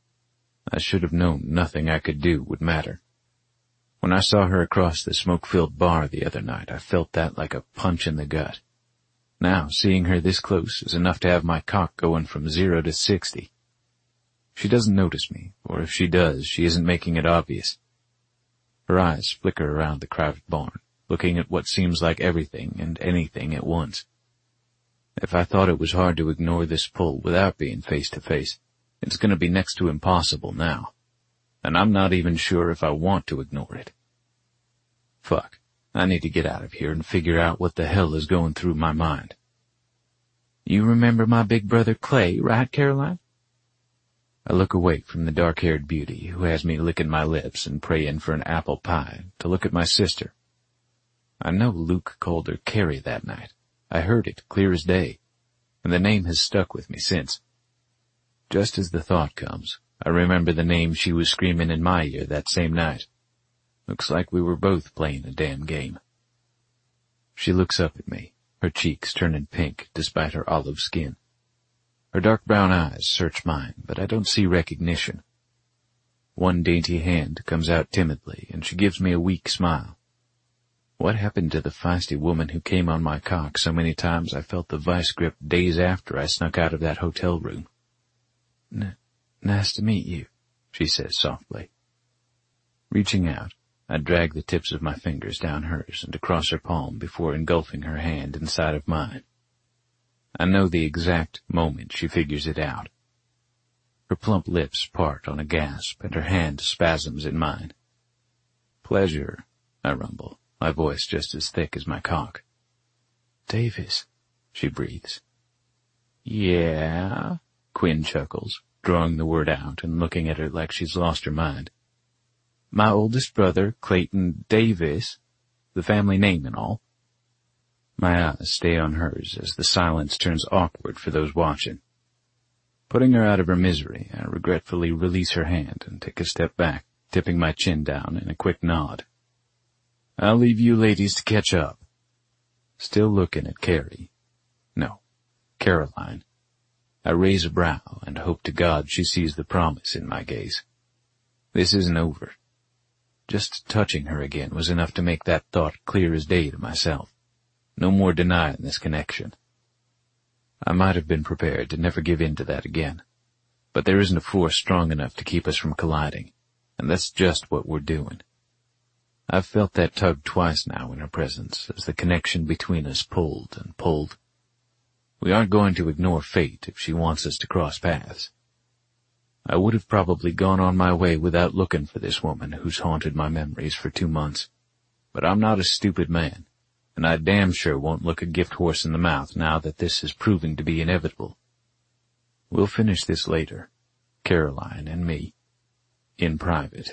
I should have known nothing I could do would matter. When I saw her across the smoke-filled bar the other night, I felt that like a punch in the gut. Now, seeing her this close is enough to have my cock going from zero to sixty. She doesn't notice me, or if she does, she isn't making it obvious. Her eyes flicker around the crowded barn, looking at what seems like everything and anything at once. If I thought it was hard to ignore this pull without being face to face, it's going to be next to impossible now. And I'm not even sure if I want to ignore it. Fuck. I need to get out of here and figure out what the hell is going through my mind. "You remember my big brother Clay, right, Caroline?" I look away from the dark-haired beauty who has me licking my lips and praying for an apple pie to look at my sister. I know Luke called her Carrie that night. I heard it clear as day, and the name has stuck with me since. Just as the thought comes, I remember the name she was screaming in my ear that same night. Looks like we were both playing a damn game. She looks up at me, her cheeks turning pink despite her olive skin. Her dark brown eyes search mine, but I don't see recognition. One dainty hand comes out timidly, and she gives me a weak smile. What happened to the feisty woman who came on my cock so many times I felt the vice grip days after I snuck out of that hotel room? N- nice to meet you, she says softly. Reaching out, I drag the tips of my fingers down hers and across her palm before engulfing her hand inside of mine. I know the exact moment she figures it out. Her plump lips part on a gasp, and her hand spasms in mine. Pleasure, I rumble, my voice just as thick as my cock. Davis, she breathes. Yeah, Quinn chuckles, drawing the word out and looking at her like she's lost her mind. My oldest brother, Clayton Davis, the family name and all. My eyes stay on hers as the silence turns awkward for those watching. Putting her out of her misery, I regretfully release her hand and take a step back, tipping my chin down in a quick nod. I'll leave you ladies to catch up. Still looking at Carrie. No, Caroline. I raise a brow and hope to God she sees the promise in my gaze. This isn't over. Just touching her again was enough to make that thought clear as day to myself. No more denying this connection. I might have been prepared to never give in to that again, but there isn't a force strong enough to keep us from colliding, and that's just what we're doing. I've felt that tug twice now in her presence as the connection between us pulled and pulled. We aren't going to ignore fate if she wants us to cross paths. I would have probably gone on my way without looking for this woman who's haunted my memories for two months, but I'm not a stupid man. And I damn sure won't look a gift horse in the mouth now that this is proving to be inevitable. We'll finish this later, Caroline and me, in private.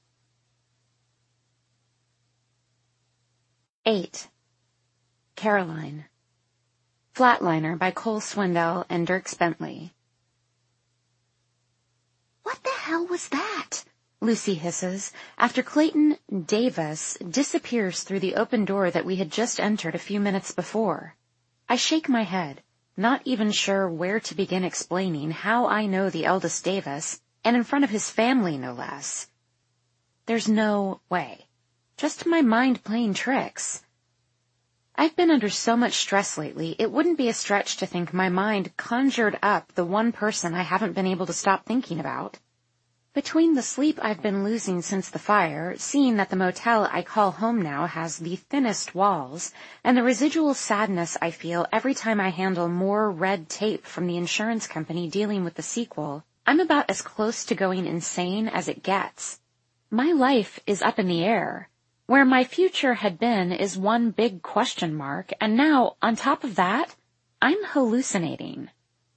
Eight. Caroline. Flatliner by Cole Swindell and Dierks Bentley. What the hell was that? Lucy hisses, after Clayton Davis disappears through the open door that we had just entered a few minutes before. I shake my head, not even sure where to begin explaining how I know the eldest Davis, and in front of his family no less. There's no way. Just my mind playing tricks. I've been under so much stress lately, it wouldn't be a stretch to think my mind conjured up the one person I haven't been able to stop thinking about. Between the sleep I've been losing since the fire, seeing that the motel I call home now has the thinnest walls, and the residual sadness I feel every time I handle more red tape from the insurance company dealing with the sequel, I'm about as close to going insane as it gets. My life is up in the air. Where my future had been is one big question mark, and now, on top of that, I'm hallucinating.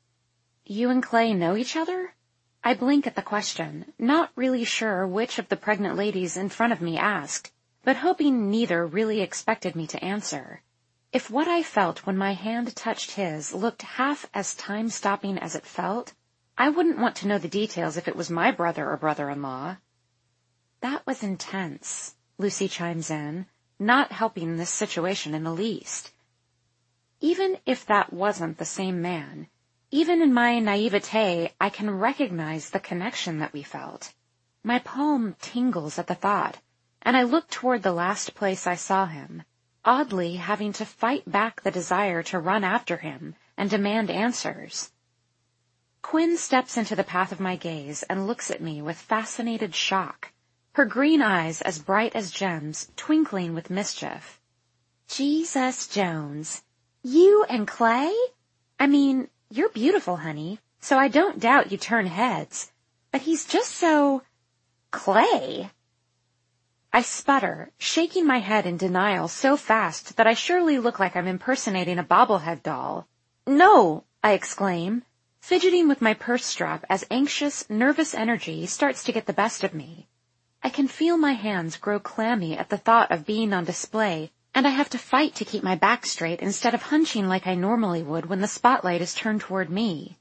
You and Clay know each other? I blink at the question, not really sure which of the pregnant ladies in front of me asked, but hoping neither really expected me to answer. If what I felt when my hand touched his looked half as time-stopping as it felt, I wouldn't want to know the details if it was my brother or brother-in-law. That was intense, Lucy chimes in, not helping this situation in the least. Even if that wasn't the same man, even in my naivete, I can recognize the connection that we felt. My palm tingles at the thought, and I look toward the last place I saw him, oddly having to fight back the desire to run after him and demand answers. Quinn steps into the path of my gaze and looks at me with fascinated shock, her green eyes as bright as gems, twinkling with mischief. Jesus Jones, you and Clay? I mean, you're beautiful, honey, so I don't doubt you turn heads, but he's just so... Clay? I sputter, shaking my head in denial so fast that I surely look like I'm impersonating a bobblehead doll. No, I exclaim, fidgeting with my purse strap as anxious, nervous energy starts to get the best of me. I can feel my hands grow clammy at the thought of being on display, and I have to fight to keep my back straight instead of hunching like I normally would when the spotlight is turned toward me.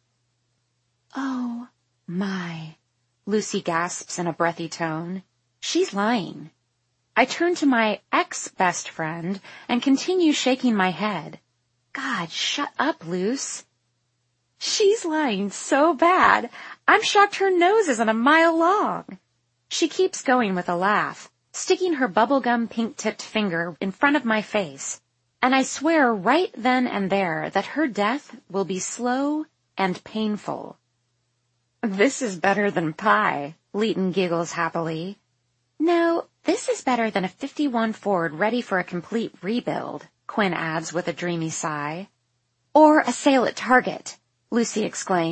Oh, my, Lucy gasps in a breathy tone. She's lying. I turn to my ex-best friend and continue shaking my head. God, shut up, Luce. She's lying so bad, I'm shocked her nose isn't a mile long. She keeps going with a laugh, sticking her bubblegum pink-tipped finger in front of my face, and I swear right then and there that her death will be slow and painful. This is better than pie, Leighton giggles happily. No, this is better than a fifty-one Ford ready for a complete rebuild, Quinn adds with a dreamy sigh. Or a sale at Target, Lucy exclaims,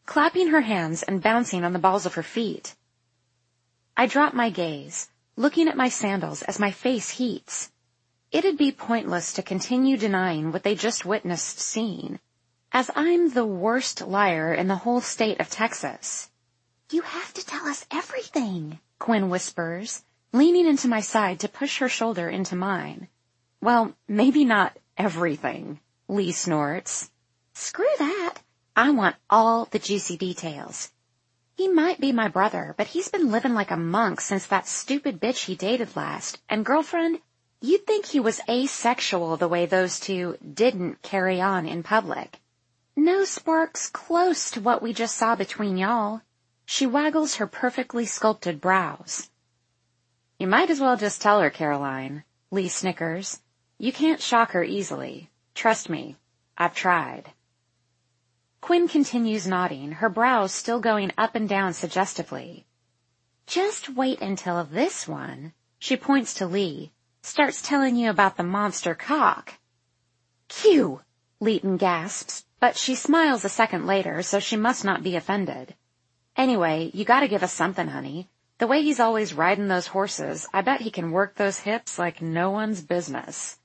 clapping her hands and bouncing on the balls of her feet. I drop my gaze, looking at my sandals as my face heats. It'd be pointless to continue denying what they just witnessed seeing, as I'm the worst liar in the whole state of Texas. You have to tell us everything, Quinn whispers, leaning into my side to push her shoulder into mine. Well, maybe not everything, Lee snorts. Screw that. I want all the juicy details. He might be my brother, but he's been living like a monk since that stupid bitch he dated last. And girlfriend, you'd think he was asexual the way those two didn't carry on in public. No sparks close to what we just saw between y'all. She waggles her perfectly sculpted brows. You might as well just tell her, Caroline, Lee snickers. You can't shock her easily. Trust me, I've tried. Quinn continues nodding, her brows still going up and down suggestively. Just wait until this one, she points to Lee, starts telling you about the monster cock. Cue, Leighton gasps, but she smiles a second later, so she must not be offended. Anyway, you gotta give us something, honey. The way he's always riding those horses, I bet he can work those hips like no one's business.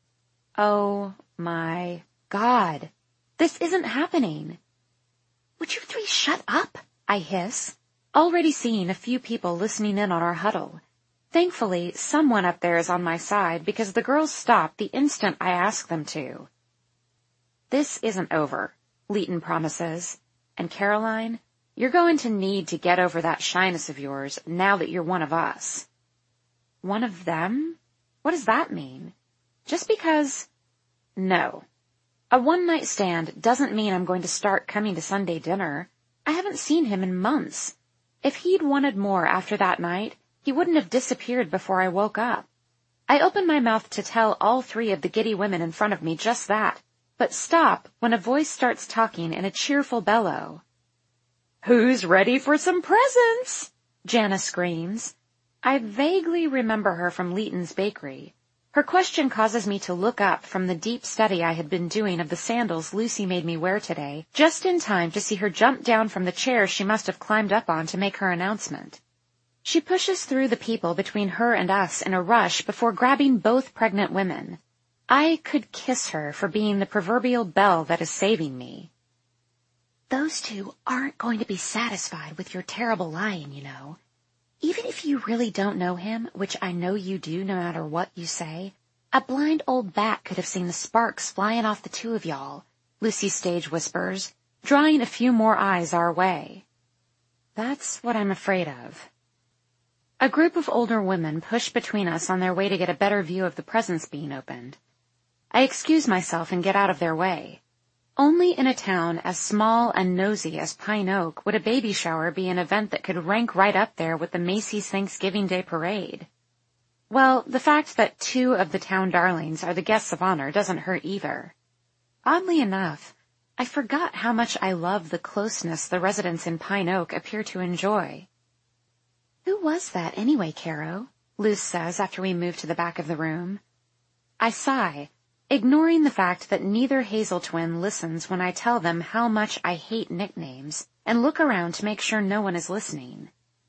Oh my God. This isn't happening. Would you three shut up? I hiss, already seeing a few people listening in on our huddle. Thankfully, someone up there is on my side because the girls stop the instant I ask them to. This isn't over, Leighton promises. And Caroline, you're going to need to get over that shyness of yours now that you're one of us. One of them? What does that mean? Just because... No. A one-night stand doesn't mean I'm going to start coming to Sunday dinner. I haven't seen him in months. If he'd wanted more after that night, he wouldn't have disappeared before I woke up. I open my mouth to tell all three of the giddy women in front of me just that, but stop when a voice starts talking in a cheerful bellow. Who's ready for some presents? Jana screams. I vaguely remember her from Leighton's bakery. Her question causes me to look up from the deep study I had been doing of the sandals Lucy made me wear today, just in time to see her jump down from the chair she must have climbed up on to make her announcement. She pushes through the people between her and us in a rush before grabbing both pregnant women. I could kiss her for being the proverbial bell that is saving me. Those two aren't going to be satisfied with your terrible lying, you know. Even if you really don't know him, which I know you do no matter what you say, a blind old bat could have seen the sparks flying off the two of y'all, Lucy stage whispers, drawing a few more eyes our way. That's what I'm afraid of. A group of older women push between us on their way to get a better view of the presents being opened. I excuse myself and get out of their way. Only in a town as small and nosy as Pine Oak would a baby shower be an event that could rank right up there with the Macy's Thanksgiving Day Parade. Well, the fact that two of the town darlings are the guests of honor doesn't hurt either. Oddly enough, I forgot how much I love the closeness the residents in Pine Oak appear to enjoy. Who was that anyway, Caro? Luce says after we move to the back of the room. I sigh, ignoring the fact that neither Hazel twin listens when I tell them how much I hate nicknames, and look around to make sure no one is listening.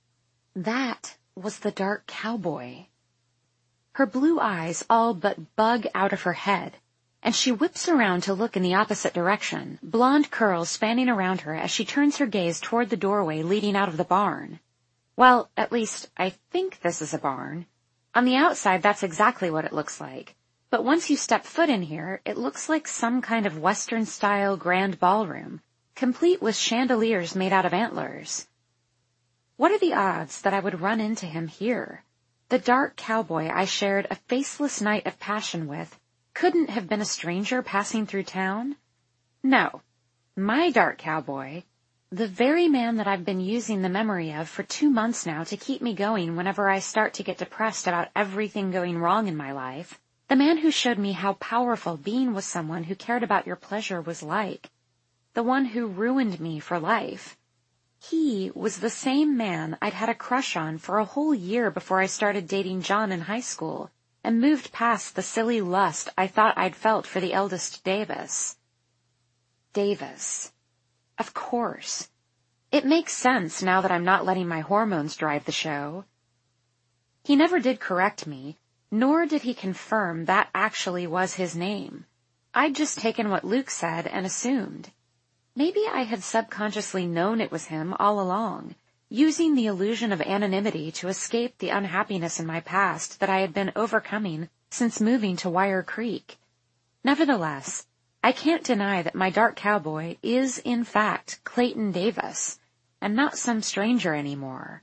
That was the dark cowboy. Her blue eyes all but bug out of her head, and she whips around to look in the opposite direction, blonde curls spanning around her as she turns her gaze toward the doorway leading out of the barn. Well, at least I think this is a barn. On the outside, that's exactly what it looks like. But once you step foot in here, it looks like some kind of Western-style grand ballroom, complete with chandeliers made out of antlers. What are the odds that I would run into him here? The dark cowboy I shared a faceless night of passion with couldn't have been a stranger passing through town? No. My dark cowboy, the very man that I've been using the memory of for two months now to keep me going whenever I start to get depressed about everything going wrong in my life, the man who showed me how powerful being with someone who cared about your pleasure was like, the one who ruined me for life. He was the same man I'd had a crush on for a whole year before I started dating John in high school and moved past the silly lust I thought I'd felt for the eldest Davis. Davis. Of course. It makes sense now that I'm not letting my hormones drive the show. He never did correct me, nor did he confirm that actually was his name. I'd just taken what Luke said and assumed. Maybe I had subconsciously known it was him all along, using the illusion of anonymity to escape the unhappiness in my past that I had been overcoming since moving to Wire Creek. Nevertheless, I can't deny that my dark cowboy is, in fact, Clayton Davis, and not some stranger anymore.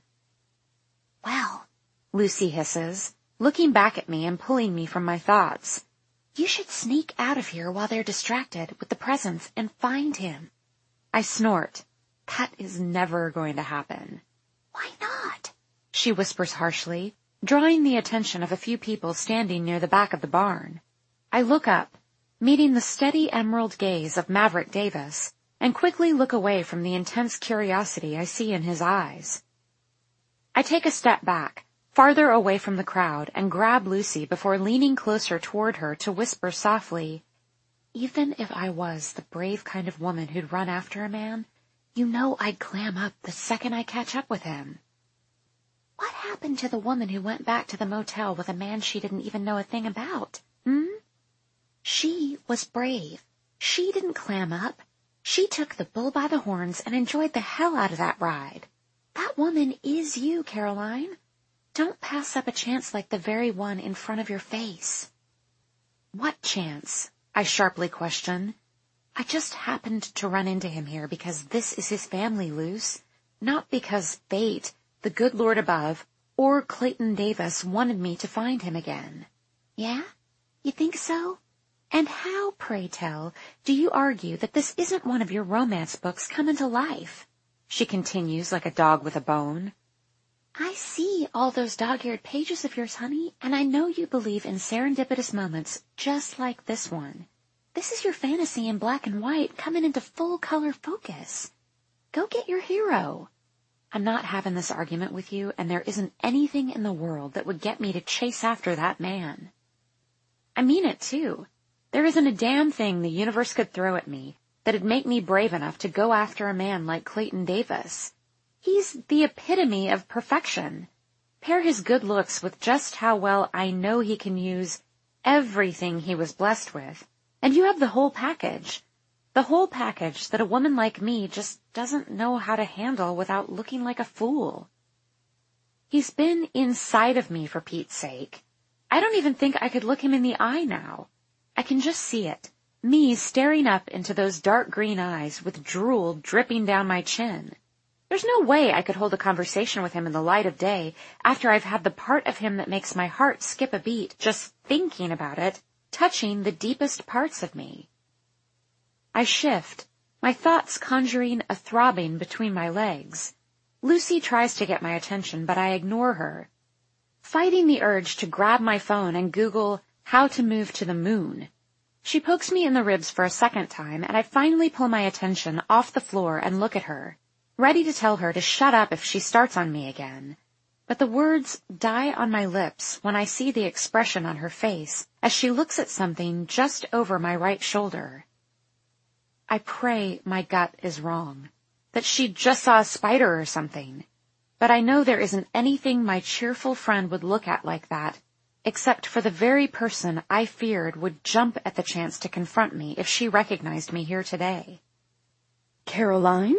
Well, Lucy hisses, looking back at me and pulling me from my thoughts, you should sneak out of here while they're distracted with the presents and find him. I snort. That is never going to happen. Why not? She whispers harshly, drawing the attention of a few people standing near the back of the barn. I look up, meeting the steady emerald gaze of Maverick Davis, and quickly look away from the intense curiosity I see in his eyes. I take a step back, farther away from the crowd, and grab Lucy before leaning closer toward her to whisper softly, even if I was the brave kind of woman who'd run after a man, you know I'd clam up the second I catch up with him. What happened to the woman who went back to the motel with a man she didn't even know a thing about, hmm? She was brave. She didn't clam up. She took the bull by the horns and enjoyed the hell out of that ride. That woman is you, Caroline. Don't pass up a chance like the very one in front of your face. What chance? I sharply question. I just happened to run into him here because this is his family, Luce, not because fate, the good Lord above, or Clayton Davis wanted me to find him again. Yeah? You think so? And how, pray tell, do you argue that this isn't one of your romance books coming to life? She continues like a dog with a bone. I see all those dog-eared pages of yours, honey, and I know you believe in serendipitous moments just like this one. This is your fantasy in black and white coming into full color focus. Go get your hero. I'm not having this argument with you, and there isn't anything in the world that would get me to chase after that man. I mean it, too. There isn't a damn thing the universe could throw at me that'd make me brave enough to go after a man like Clayton Davis. He's the epitome of perfection. Pair his good looks with just how well I know he can use everything he was blessed with, and you have the whole package. The whole package that a woman like me just doesn't know how to handle without looking like a fool. He's been inside of me, for Pete's sake. I don't even think I could look him in the eye now. I can just see it, me staring up into those dark green eyes with drool dripping down my chin. There's no way I could hold a conversation with him in the light of day after I've had the part of him that makes my heart skip a beat just thinking about it, touching the deepest parts of me. I shift, my thoughts conjuring a throbbing between my legs. Lucy tries to get my attention, but I ignore her, fighting the urge to grab my phone and Google how to move to the moon. She pokes me in the ribs for a second time, and I finally pull my attention off the floor and look at her, ready to tell her to shut up if she starts on me again. But the words die on my lips when I see the expression on her face as she looks at something just over my right shoulder. I pray my gut is wrong, that she just saw a spider or something, but I know there isn't anything my cheerful friend would look at like that, except for the very person I feared would jump at the chance to confront me if she recognized me here today. Caroline?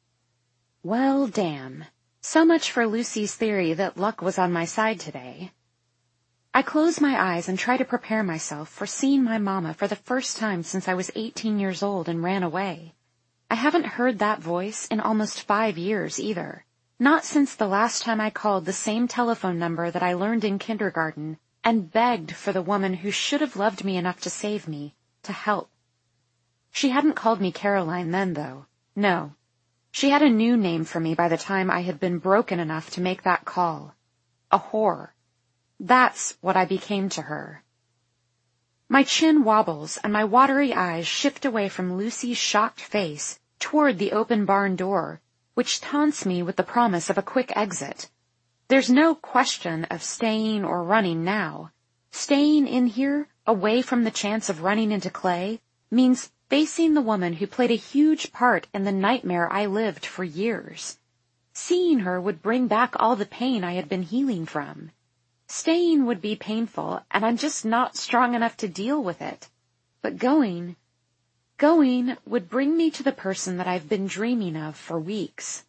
Well, damn. So much for Lucy's theory that luck was on my side today. I close my eyes and try to prepare myself for seeing my mama for the first time since I was eighteen years old and ran away. I haven't heard that voice in almost five years either. Not since the last time I called the same telephone number that I learned in kindergarten and begged for the woman who should have loved me enough to save me, to help. She hadn't called me Caroline then, though. No. She had a new name for me by the time I had been broken enough to make that call. A whore. That's what I became to her. My chin wobbles and my watery eyes shift away from Lucy's shocked face toward the open barn door, which taunts me with the promise of a quick exit. There's no question of staying or running now. Staying in here, away from the chance of running into Clay, means facing the woman who played a huge part in the nightmare I lived for years. Seeing her would bring back all the pain I had been healing from. Staying would be painful, and I'm just not strong enough to deal with it. But going, going would bring me to the person that I've been dreaming of for weeks.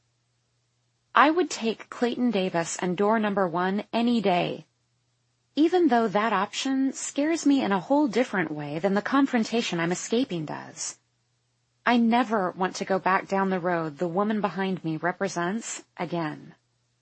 I would take Clayton Davis and door number one any day, even though that option scares me in a whole different way than the confrontation I'm escaping does. I never want to go back down the road the woman behind me represents again.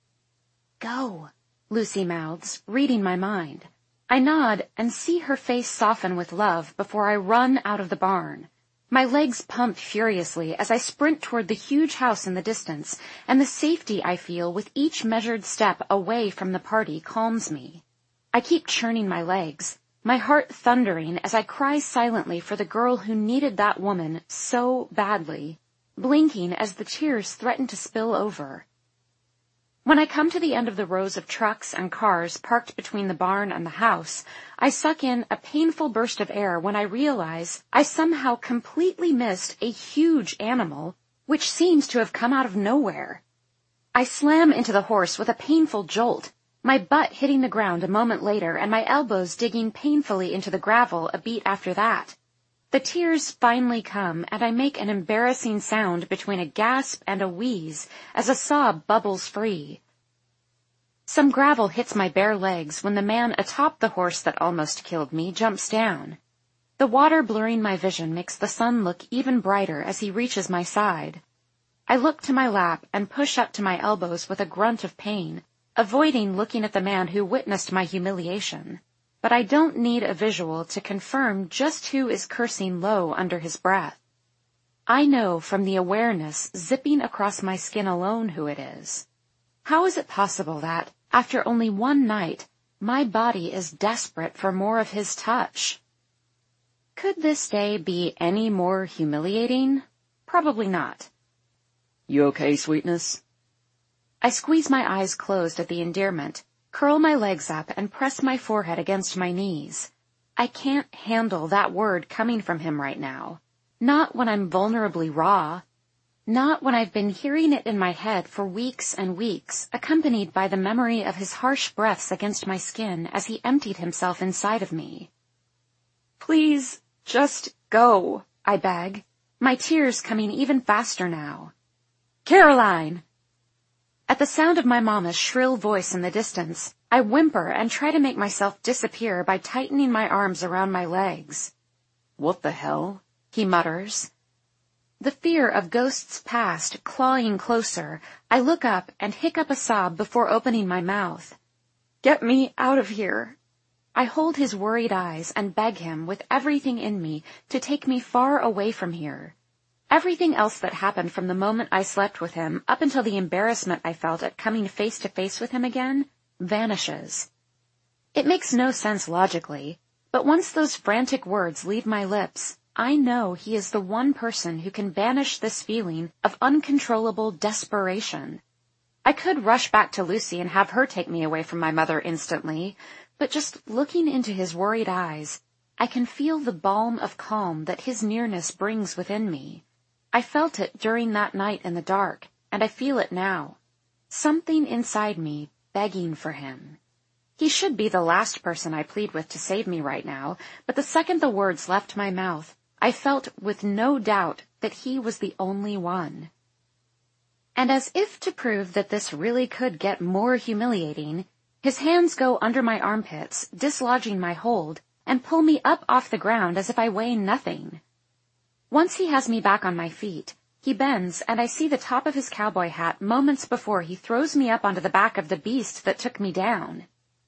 Go, Lucy mouths, reading my mind. I nod and see her face soften with love before I run out of the barn. My legs pump furiously as I sprint toward the huge house in the distance, and the safety I feel with each measured step away from the party calms me. I keep churning my legs, my heart thundering as I cry silently for the girl who needed that woman so badly, blinking as the tears threaten to spill over. When I come to the end of the rows of trucks and cars parked between the barn and the house, I suck in a painful burst of air when I realize I somehow completely missed a huge animal which seems to have come out of nowhere. I slam into the horse with a painful jolt, my butt hitting the ground a moment later and my elbows digging painfully into the gravel a beat after that. The tears finally come, and I make an embarrassing sound between a gasp and a wheeze as a sob bubbles free. Some gravel hits my bare legs when the man atop the horse that almost killed me jumps down. The water blurring my vision makes the sun look even brighter as he reaches my side. I look to my lap and push up to my elbows with a grunt of pain, avoiding looking at the man who witnessed my humiliation. But I don't need a visual to confirm just who is cursing low under his breath. I know from the awareness zipping across my skin alone who it is. How is it possible that, after only one night, my body is desperate for more of his touch? Could this day be any more humiliating? Probably not. You okay, sweetness? I squeeze my eyes closed at the endearment, curl my legs up, and press my forehead against my knees. I can't handle that word coming from him right now. Not when I'm vulnerably raw. Not when I've been hearing it in my head for weeks and weeks, accompanied by the memory of his harsh breaths against my skin as he emptied himself inside of me. Please, just go, I beg, my tears coming even faster now. Caroline! At the sound of my mama's shrill voice in the distance, I whimper and try to make myself disappear by tightening my arms around my legs. What the hell? He mutters. The fear of ghosts past clawing closer, I look up and hiccup a sob before opening my mouth. Get me out of here. I hold his worried eyes and beg him with everything in me to take me far away from here. Everything else that happened from the moment I slept with him up until the embarrassment I felt at coming face to face with him again vanishes. It makes no sense logically, but once those frantic words leave my lips, I know he is the one person who can banish this feeling of uncontrollable desperation. I could rush back to Lucy and have her take me away from my mother instantly, but just looking into his worried eyes, I can feel the balm of calm that his nearness brings within me. I felt it during that night in the dark, and I feel it now. Something inside me begging for him. He should be the last person I plead with to save me right now, but the second the words left my mouth, I felt with no doubt that he was the only one. And as if to prove that this really could get more humiliating, his hands go under my armpits, dislodging my hold, and pull me up off the ground as if I weigh nothing. Once he has me back on my feet, he bends, and I see the top of his cowboy hat moments before he throws me up onto the back of the beast that took me down.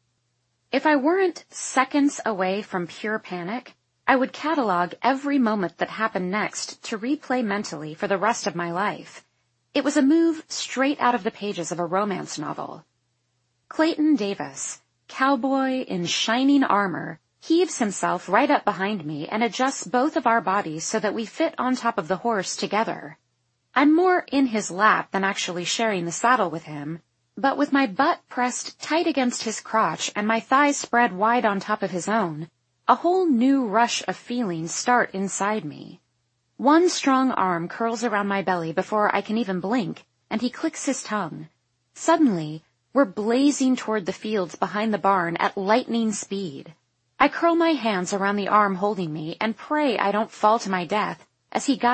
If I weren't seconds away from pure panic, I would catalog every moment that happened next to replay mentally for the rest of my life. It was a move straight out of the pages of a romance novel. Clayton Davis, cowboy in shining armor, heaves himself right up behind me and adjusts both of our bodies so that we fit on top of the horse together. I'm more in his lap than actually sharing the saddle with him, but with my butt pressed tight against his crotch and my thighs spread wide on top of his own, a whole new rush of feelings start inside me. One strong arm curls around my belly before I can even blink, and he clicks his tongue. Suddenly, we're blazing toward the fields behind the barn at lightning speed. I curl my hands around the arm holding me and pray I don't fall to my death as he guides